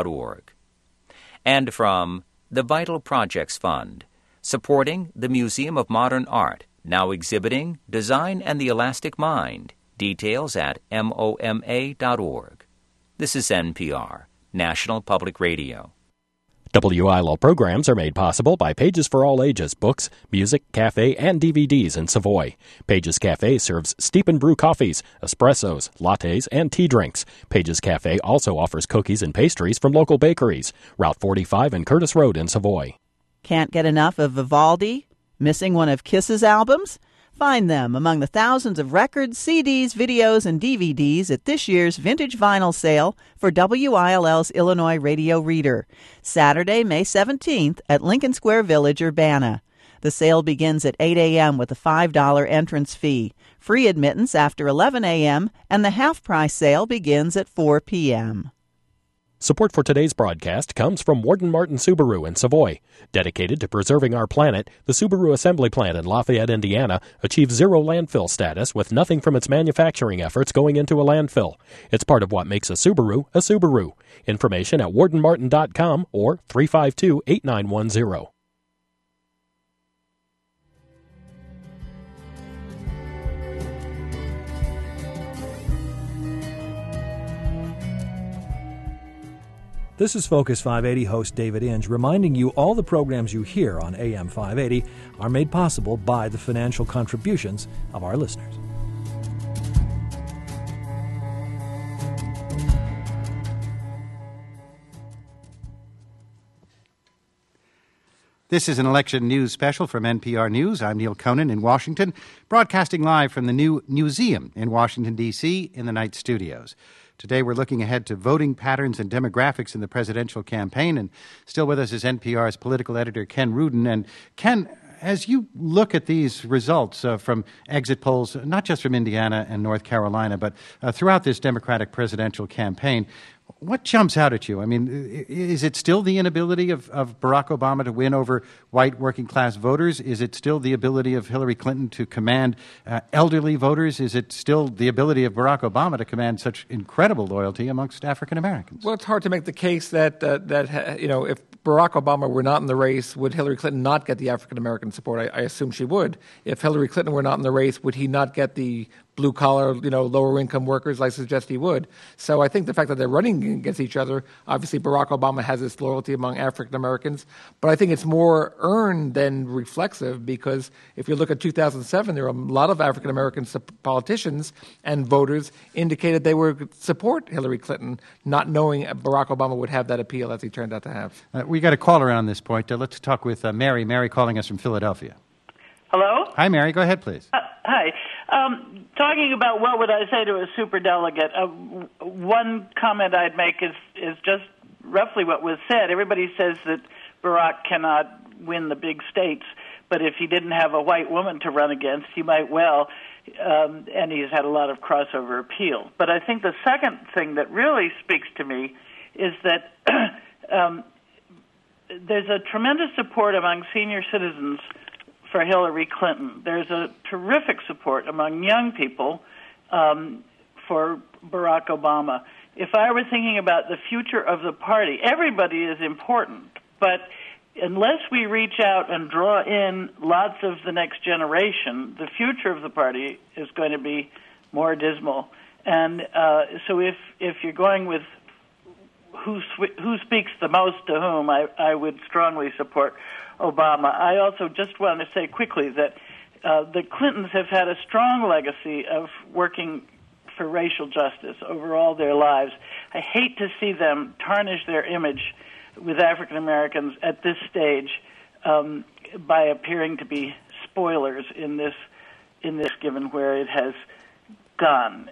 And from the Vital Projects Fund, supporting the Museum of Modern Art, now exhibiting Design and the Elastic Mind. Details at MOMA.org. This is NPR, National Public Radio. WILO programs are made possible by Pages for All Ages books, music, cafe, and DVDs in Savoy. Pages Cafe serves steep and brew coffees, espressos, lattes, and tea drinks. Pages Cafe also offers cookies and pastries from local bakeries. Route 45 and Curtis Road in Savoy. Can't get enough of Vivaldi? Missing one of Kiss's albums? Find them among the thousands of records, CDs, videos, and DVDs at this year's Vintage Vinyl Sale for WILL's Illinois Radio Reader, Saturday, May 17th at Lincoln Square Village, Urbana. The sale begins at 8 a.m. with a $5 entrance fee, free admittance after 11 a.m., and the half-price sale begins at 4 p.m. Support for today's broadcast comes from Warden Martin Subaru in Savoy. Dedicated to preserving our planet, the Subaru assembly plant in Lafayette, Indiana, achieves zero landfill status with nothing from its manufacturing efforts going into a landfill. It's part of what makes a Subaru a Subaru. Information at wardenmartin.com or 352-8910. This is Focus 580 host David Inge, reminding you all the programs you hear on AM 580 are made possible by the financial contributions of our listeners. This is an election news special from NPR News. I'm Neil Conan in Washington, broadcasting live from the new Newseum in Washington, D.C. in the Night Studios. Today we're looking ahead to voting patterns and demographics in the presidential campaign, and still with us is NPR's political editor Ken Rudin. And Ken, as you look at these results from exit polls, not just from Indiana and North Carolina, but throughout this Democratic presidential campaign, what jumps out at you? I mean, is it still the inability of Barack Obama to win over white working-class voters? Is it still the ability of Hillary Clinton to command elderly voters? Is it still the ability of Barack Obama to command such incredible loyalty amongst African Americans? Well, it's hard to make the case that if Barack Obama were not in the race, would Hillary Clinton not get the African American support? I assume she would. If Hillary Clinton were not in the race, would he not get the blue-collar, lower-income workers? I suggest he would. So I think the fact that they're running against each other, obviously Barack Obama has this loyalty among African Americans, but I think it's more earned than reflexive, because if you look at 2007, there were a lot of African American politicians and voters indicated they would support Hillary Clinton, not knowing Barack Obama would have that appeal as he turned out to have. We got a caller on this point. Let's talk with Mary. Mary calling us from Philadelphia. Hello? Hi, Mary. Go ahead, please. Hi. Talking about what would I say to a superdelegate, one comment I'd make is just roughly what was said. Everybody says that Barack cannot win the big states, but if he didn't have a white woman to run against, he might well, and he's had a lot of crossover appeal. But I think the second thing that really speaks to me is that there's a tremendous support among senior citizens for Hillary Clinton. There's a terrific support among young people for Barack Obama. If I were thinking about the future of the party, everybody is important, but unless we reach out and draw in lots of the next generation, the future of the party is going to be more dismal. And so if you're going with who speaks the most to whom, I would strongly support Obama. I also just want to say quickly that the Clintons have had a strong legacy of working for racial justice over all their lives. I hate to see them tarnish their image with African Americans at this stage by appearing to be spoilers in this given where it has gone.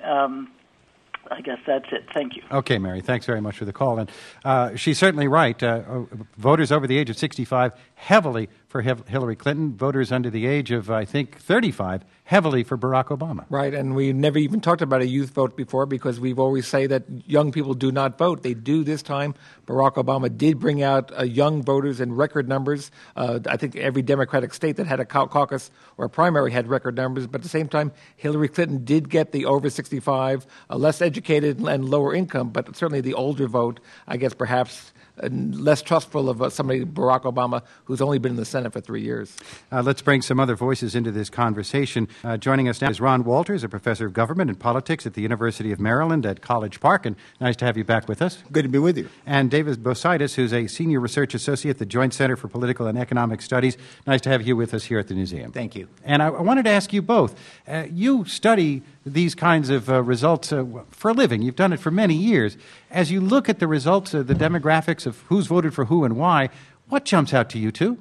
I guess that's it. Thank you. Okay, Mary, thanks very much for the call. And she's certainly right. Voters over the age of 65 heavily for Hillary Clinton. Voters under the age of, I think, 35 heavily for Barack Obama. Right, and we never even talked about a youth vote before because we've always say that young people do not vote. They do this time. Barack Obama did bring out young voters in record numbers. I think every Democratic state that had a caucus or a primary had record numbers, but at the same time, Hillary Clinton did get the over 65, less educated and lower income, but certainly the older vote, I guess perhaps less trustful of somebody, Barack Obama, who's only been in the Senate for 3 years. Let's bring some other voices into this conversation. Joining us now is Ron Walters, a professor of government and politics at the University of Maryland at College Park, and nice to have you back with us. Good to be with you. And David Bosaitis, who's a senior research associate at the Joint Center for Political and Economic Studies. Nice to have you with us here at the museum. Thank you. And I wanted to ask you both. You study these kinds of results for a living. You've done it for many years. As you look at the results, the demographics of who's voted for who and why, what jumps out to you two?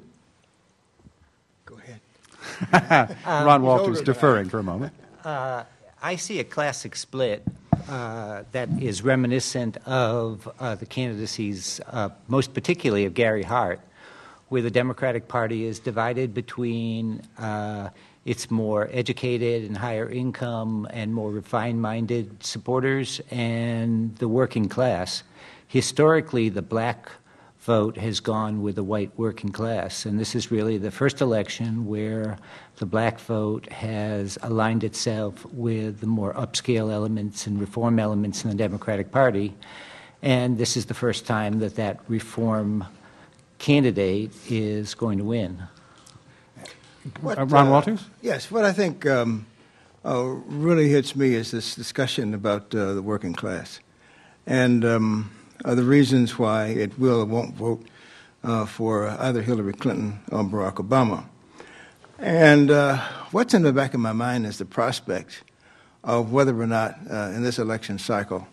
Go ahead. Ron Walters deferring for a moment. I see a classic split that is reminiscent of the candidacies, most particularly of Gary Hart, where the Democratic Party is divided between its more educated and higher income and more refined-minded supporters and the working class. historically the black vote has gone with the white working class, and this is really the first election where the black vote has aligned itself with the more upscale elements and reform elements in the Democratic Party, and this is the first time that that reform candidate is going to win. Ron Walters? Yes, what I think really hits me is this discussion about the working class and the reasons why it will or won't vote for either Hillary Clinton or Barack Obama. And what's in the back of my mind is the prospect of whether or not in this election cycle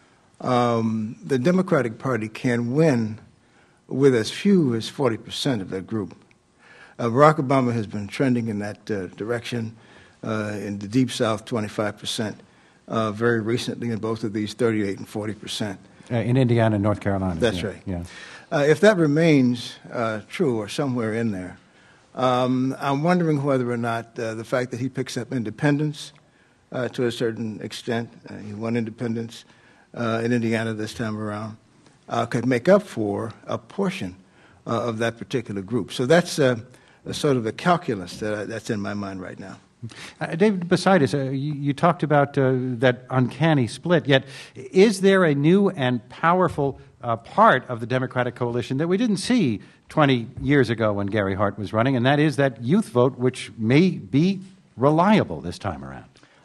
the Democratic Party can win with as few as 40% of that group. Barack Obama has been trending in that direction. In the Deep South, 25%. Very recently, in both of these, 38 and 40%. In Indiana and North Carolina. That's right. Yeah. If that remains true or somewhere in there, I'm wondering whether or not the fact that he picks up independents to a certain extent, he won independents in Indiana this time around, could make up for a portion of that particular group. So that's sort of the calculus that's in my mind right now. David Basidis, you talked about that uncanny split, yet is there a new and powerful part of the Democratic coalition that we didn't see 20 years ago when Gary Hart was running, and that is that youth vote, which may be reliable this time around?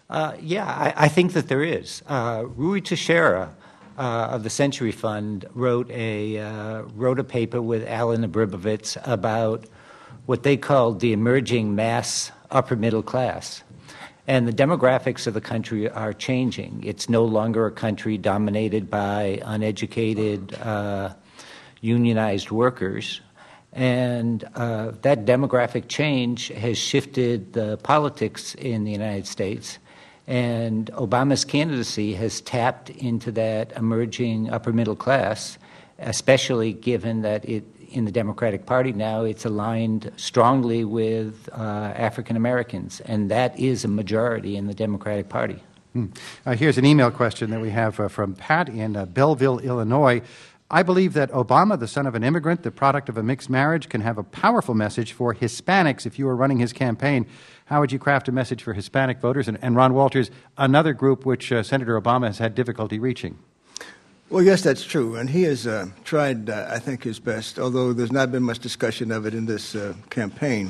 I think that there is. Rui Teixeira of the Century Fund wrote a paper with Alan Abribovitz about what they called the emerging mass upper middle class. And the demographics of the country are changing. It's no longer a country dominated by uneducated, unionized workers. And that demographic change has shifted the politics in the United States. And Obama's candidacy has tapped into that emerging upper middle class, especially given that in the Democratic Party now, it's aligned strongly with African Americans, and that is a majority in the Democratic Party. Here's an email question that we have from Pat in Belleville, Illinois. I believe that Obama, the son of an immigrant, the product of a mixed marriage, can have a powerful message for Hispanics. If you were running his campaign, how would you craft a message for Hispanic voters? And Ron Walters, another group which Senator Obama has had difficulty reaching. Well, yes, that's true. And he has tried, I think, his best, although there's not been much discussion of it in this campaign.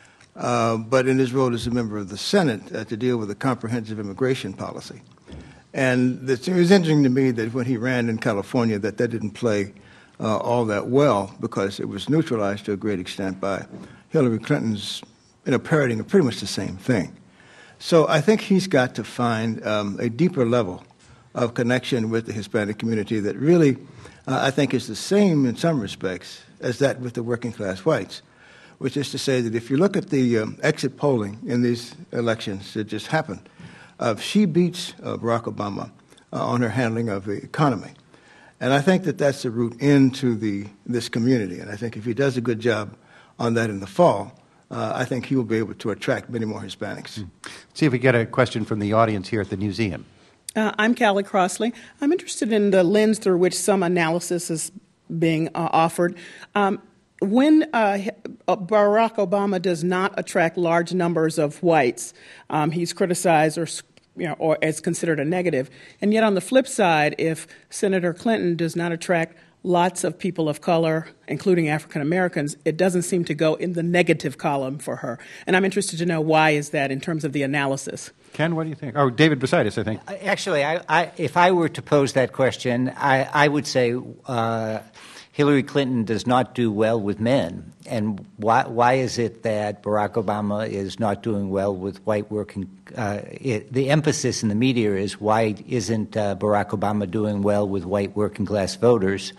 But in his role as a member of the Senate to deal with a comprehensive immigration policy. And it was interesting to me that when he ran in California that didn't play all that well because it was neutralized to a great extent by Hillary Clinton's parroting of pretty much the same thing. So I think he's got to find a deeper level of connection with the Hispanic community that really, I think, is the same in some respects as that with the working class whites, which is to say that if you look at the exit polling in these elections that just happened, she beats Barack Obama on her handling of the economy. And I think that that's the route into this community. And I think if he does a good job on that in the fall, I think he will be able to attract many more Hispanics. Let's see if we get a question from the audience here at the museum. I'm Callie Crossley. I'm interested in the lens through which some analysis is being offered. When Barack Obama does not attract large numbers of whites, he's criticized or is considered a negative. And yet on the flip side, if Senator Clinton does not attract lots of people of color, including African Americans, it doesn't seem to go in the negative column for her. And I'm interested to know why is that in terms of the analysis. Ken, what do you think? Oh, David Basidis, I think. Actually, if I were to pose that question, I would say Hillary Clinton does not do well with men. And why is it that Barack Obama is not doing well with white working? The emphasis in the media is why isn't Barack Obama doing well with white working class voters,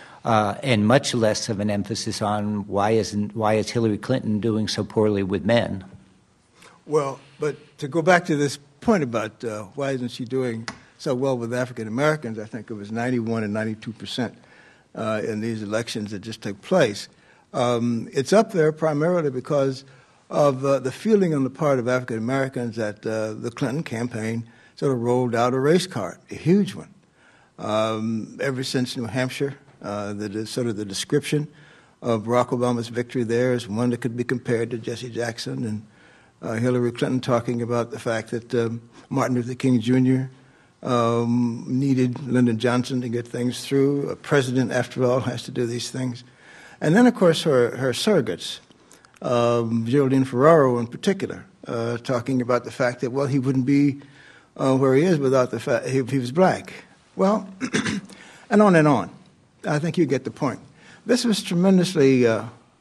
and much less of an emphasis on why is Hillary Clinton doing so poorly with men? Well, but to go back to this point about why isn't she doing so well with African Americans, I think it was 91 and 92% in these elections that just took place. It's up there primarily because of the feeling on the part of African Americans that the Clinton campaign sort of rolled out a race card, a huge one. Ever since New Hampshire, the description of Barack Obama's victory there is one that could be compared to Jesse Jackson and Hillary Clinton talking about the fact that Martin Luther King Jr. Needed Lyndon Johnson to get things through. A president, after all, has to do these things. And then, of course, her surrogates, Geraldine Ferraro in particular, talking about the fact that, well, he wouldn't be where he is without the fact he was black. Well, and on and on. I think you get the point. This was tremendously,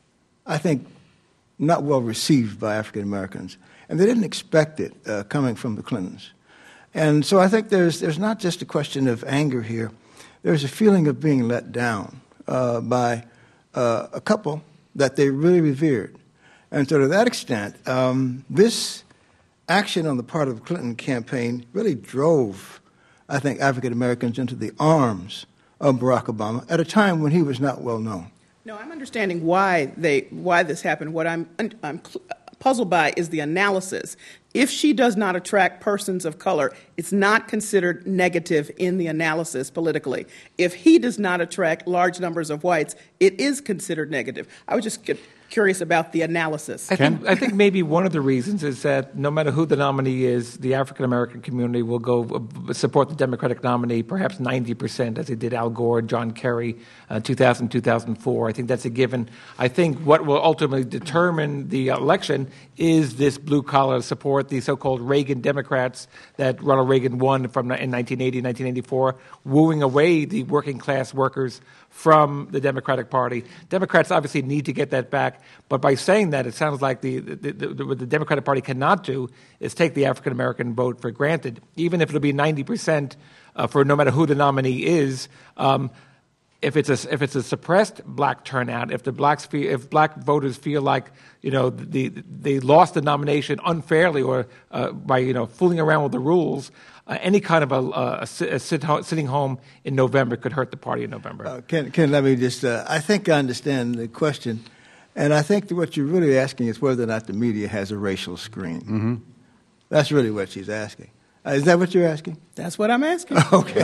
I think, not well received by African Americans. And they didn't expect it coming from the Clintons. And so I think there's not just a question of anger here. There's a feeling of being let down by a couple that they really revered. And so to that extent, this action on the part of the Clinton campaign really drove, I think, African Americans into the arms of Barack Obama at a time when he was not well known. No, I'm understanding why this happened. What I'm puzzled by is the analysis. If she does not attract persons of color, it's not considered negative in the analysis politically. If he does not attract large numbers of whites, it is considered negative. I was just curious about the analysis. I think maybe one of the reasons is that no matter who the nominee is, the African-American community will go support the Democratic nominee perhaps 90%, as they did Al Gore and John Kerry 2000, 2004. I think that's a given. I think what will ultimately determine the election is this blue-collar support, the so-called Reagan Democrats that Ronald Reagan won in 1980, 1984, wooing away the working-class workers from the Democratic Party. Democrats obviously need to get that back, but by saying that, it sounds like what the Democratic Party cannot do is take the African-American vote for granted, even if it'll be 90% for no matter who the nominee is. If it's a suppressed black turnout, if black voters feel like they lost the nomination unfairly or by fooling around with the rules, any kind of a sitting home in November could hurt the party in November. Ken, let me just, I think I understand the question, and I think that what you're really asking is whether or not the media has a racial screen. Mm-hmm. That's really what she's asking. Is that what you're asking? That's what I'm asking. Okay.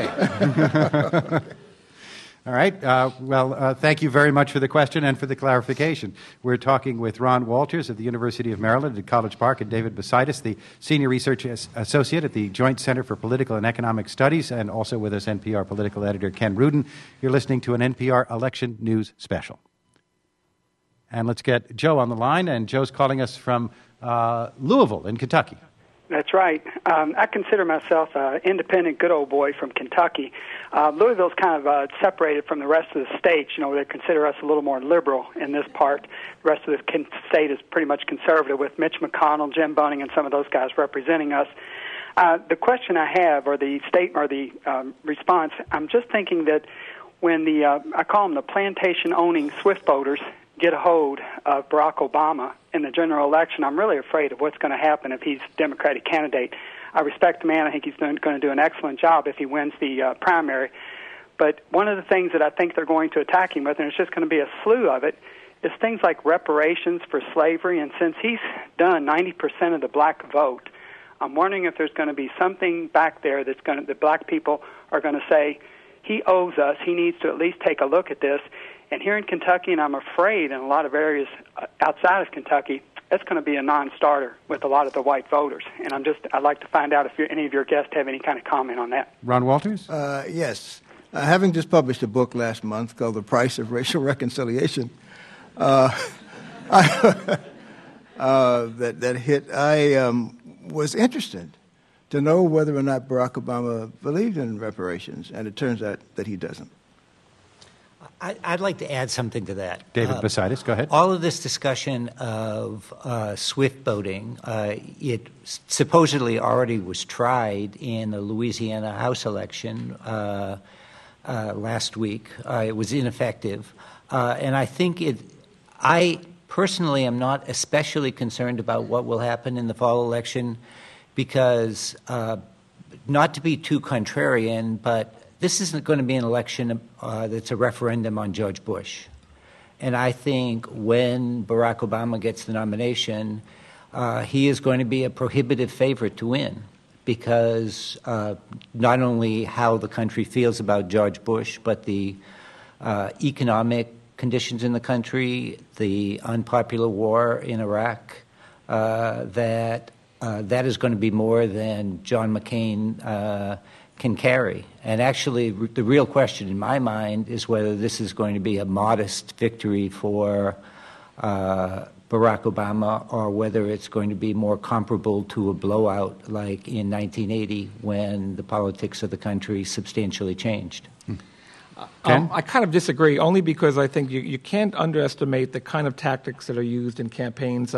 Okay. All right. Thank you very much for the question and for the clarification. We're talking with Ron Walters of the University of Maryland at College Park and David Basitis, the Senior Research Associate at the Joint Center for Political and Economic Studies, and also with us NPR political editor Ken Rudin. You're listening to an NPR Election News Special. And let's get Joe on the line, and Joe's calling us from Louisville in Kentucky. That's right. I consider myself an independent good old boy from Kentucky. Louisville's kind of separated from the rest of the state. They consider us a little more liberal in this part. The rest of the state is pretty much conservative, with Mitch McConnell, Jim Bunning, and some of those guys representing us. The question I have, or the statement, or the response, I'm just thinking that when I call them the plantation-owning Swift voters, get a hold of Barack Obama in the general election, I'm really afraid of what's going to happen if he's Democratic candidate. I respect the man. I think he's going to do an excellent job if he wins the primary. But one of the things that I think they're going to attack him with, and it's just going to be a slew of it, is things like reparations for slavery. And since he's done 90% of the black vote, I'm wondering if there's going to be something back there that black people are going to say, he owes us, he needs to at least take a look at this. And here in Kentucky, and I'm afraid in a lot of areas outside of Kentucky, that's going to be a non-starter with a lot of the white voters. And I'd like to find out if any of your guests have any kind of comment on that. Ron Walters? Yes. Having just published a book last month called The Price of Racial Reconciliation, that hit, I was interested to know whether or not Barack Obama believed in reparations, and it turns out that he doesn't. I'd like to add something to that. David Basitis, go ahead. All of this discussion of Swift voting, it supposedly already was tried in the Louisiana House election last week. It was ineffective. And I think I personally am not especially concerned about what will happen in the fall election because, not to be too contrarian, but this isn't going to be an election that's a referendum on George Bush. And I think when Barack Obama gets the nomination, he is going to be a prohibitive favorite to win because not only how the country feels about George Bush, but the economic conditions in the country, the unpopular war in Iraq, that is going to be more than John McCain can carry. And actually, the real question in my mind is whether this is going to be a modest victory for Barack Obama, or whether it's going to be more comparable to a blowout like in 1980 when the politics of the country substantially changed. I kind of disagree, only because I think you can't underestimate the kind of tactics that are used in campaigns.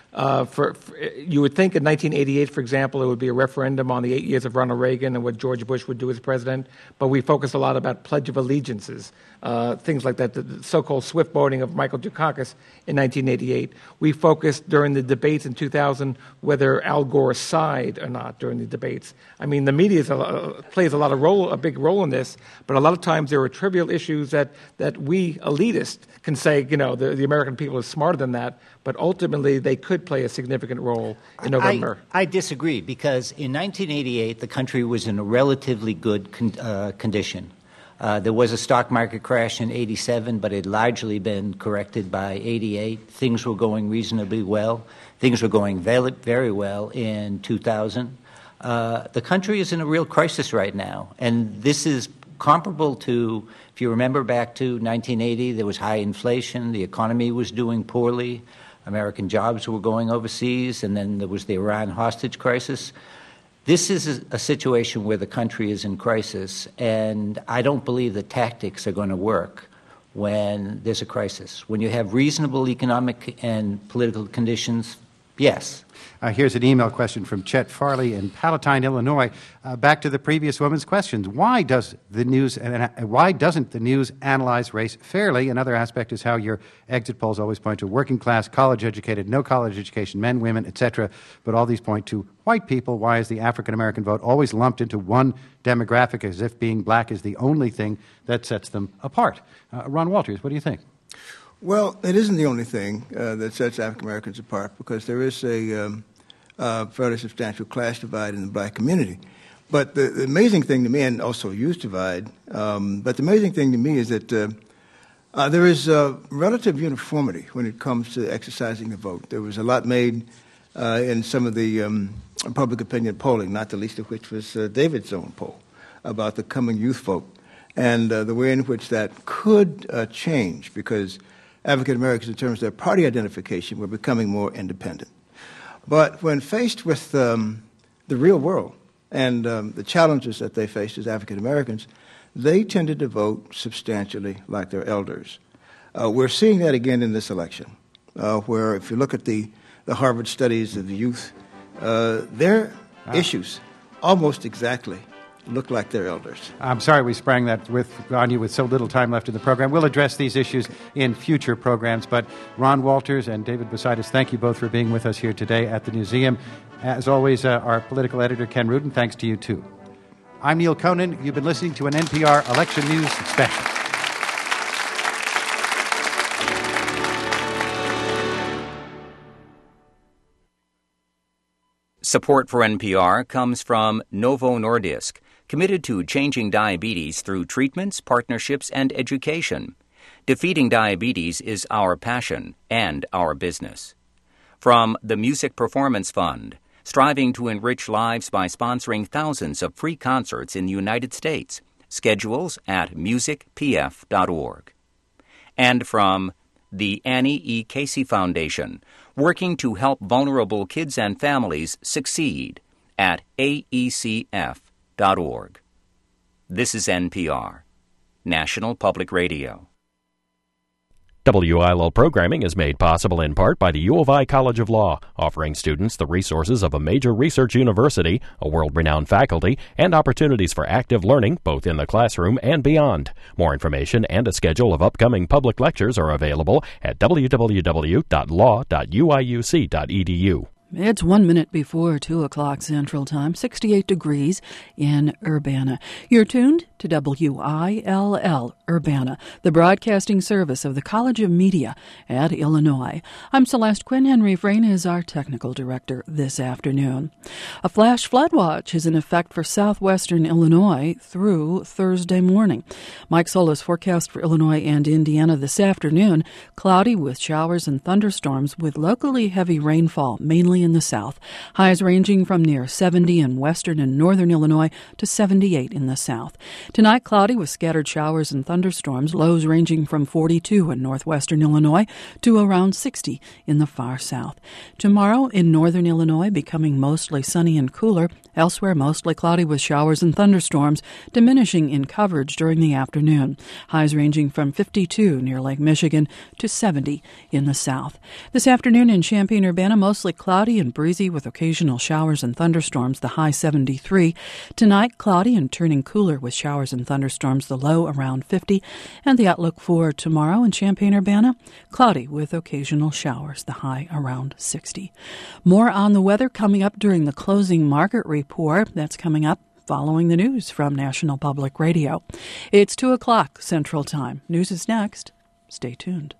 You would think in 1988, for example, it would be a referendum on the 8 years of Ronald Reagan and what George Bush would do as president, but we focus a lot about Pledge of Allegiances, things like that, the so-called swift voting of Michael Dukakis in 1988. We focused during the debates in 2000 whether Al Gore sighed or not during the debates. I mean, the media plays a big role in this, but a lot of times there are trivial issues that we elitists can say, the American people are smarter than that, but ultimately they could play a significant role in November. I disagree, because in 1988 the country was in a relatively good condition. There was a stock market crash in 87, but it had largely been corrected by 88. Things were going reasonably well. Things were going very, very well in 2000. The country is in a real crisis right now, and this is comparable to, if you remember back to 1980, there was high inflation, the economy was doing poorly, American jobs were going overseas, and then there was the Iran hostage crisis. This is a situation where the country is in crisis, and I don't believe the tactics are going to work when there's a crisis. When you have reasonable economic and political conditions, yes. Here's an email question from Chet Farley in Palatine, Illinois. Back to the previous woman's questions. Why doesn't the news analyze race fairly? Another aspect is how your exit polls always point to working class, college educated, no college education, men, women, etc. But all these point to white people. Why is the African American vote always lumped into one demographic, as if being black is the only thing that sets them apart? Ron Walters, what do you think? Well, it isn't the only thing that sets African Americans apart, because there is a fairly substantial class divide in the black community. But the amazing thing to me, and also a youth divide, but the amazing thing to me is that there is relative uniformity when it comes to exercising the vote. There was a lot made in some of the public opinion polling, not the least of which was David's own poll about the coming youth vote, and the way in which that could change, because African Americans, in terms of their party identification, were becoming more independent. But when faced with the real world and the challenges that they faced as African Americans, they tended to vote substantially like their elders. We're seeing that again in this election, where if you look at the Harvard studies of the youth, their issues almost exactly look like their elders. I'm sorry we sprang that on you with so little time left in the program. We'll address these issues in future programs, but Ron Walters and David Bositis, thank you both for being with us here today at the museum. As always, our political editor, Ken Rudin, thanks to you too. I'm Neil Conan. You've been listening to an NPR Election News Special. Support for NPR comes from Novo Nordisk, committed to changing diabetes through treatments, partnerships, and education. Defeating diabetes is our passion and our business. From the Music Performance Fund, striving to enrich lives by sponsoring thousands of free concerts in the United States. Schedules at musicpf.org. And from the Annie E. Casey Foundation, working to help vulnerable kids and families succeed at aecf.org. This is NPR, National Public Radio. WILL programming is made possible in part by the U of I College of Law, offering students the resources of a major research university, a world-renowned faculty, and opportunities for active learning both in the classroom and beyond. More information and a schedule of upcoming public lectures are available at www.law.uiuc.edu. It's 1 minute before 2 o'clock Central Time, 68 degrees in Urbana. You're tuned to WILL Urbana, the broadcasting service of the College of Media at Illinois. I'm Celeste Quinn. Henry Frayne is our technical director this afternoon. A flash flood watch is in effect for southwestern Illinois through Thursday morning. Mike Solis forecast for Illinois and Indiana this afternoon, cloudy with showers and thunderstorms with locally heavy rainfall, mainly in the south. Highs ranging from near 70 in western and northern Illinois to 78 in the south. Tonight, cloudy with scattered showers and thunderstorms, lows ranging from 42 in northwestern Illinois to around 60 in the far south. Tomorrow, in northern Illinois, becoming mostly sunny and cooler. Elsewhere, mostly cloudy with showers and thunderstorms, diminishing in coverage during the afternoon. Highs ranging from 52 near Lake Michigan to 70 in the south. This afternoon in Champaign-Urbana, mostly cloudy and breezy with occasional showers and thunderstorms, the high 73. Tonight, cloudy and turning cooler with showers and thunderstorms, the low around 50. And the outlook for tomorrow in Champaign-Urbana, cloudy with occasional showers, the high around 60. More on the weather coming up during the closing market report. That's coming up following the news from National Public Radio. It's 2 o'clock Central Time. News is next. Stay tuned.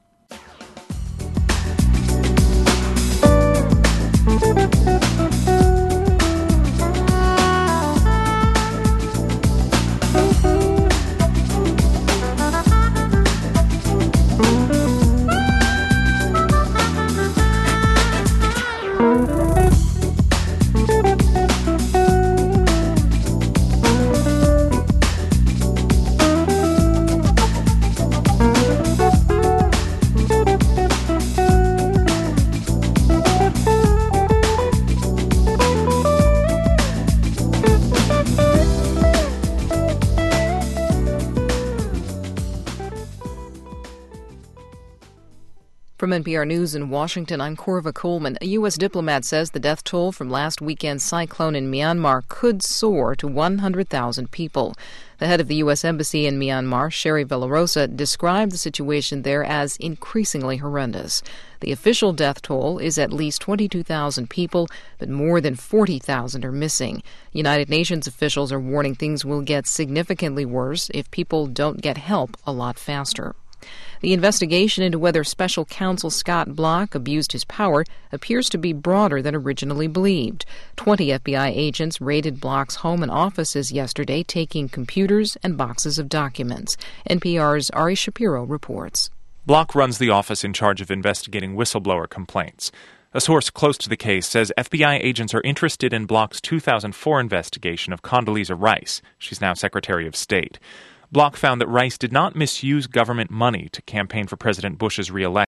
From NPR News in Washington, I'm Corva Coleman. A U.S. diplomat says the death toll from last weekend's cyclone in Myanmar could soar to 100,000 people. The head of the U.S. Embassy in Myanmar, Sherry Villarosa, described the situation there as increasingly horrendous. The official death toll is at least 22,000 people, but more than 40,000 are missing. United Nations officials are warning things will get significantly worse if people don't get help a lot faster. The investigation into whether Special Counsel Scott Block abused his power appears to be broader than originally believed. 20 FBI agents raided Block's home and offices yesterday, taking computers and boxes of documents. NPR's Ari Shapiro reports. Block runs the office in charge of investigating whistleblower complaints. A source close to the case says FBI agents are interested in Block's 2004 investigation of Condoleezza Rice. She's now Secretary of State. Block found that Rice did not misuse government money to campaign for President Bush's re-election.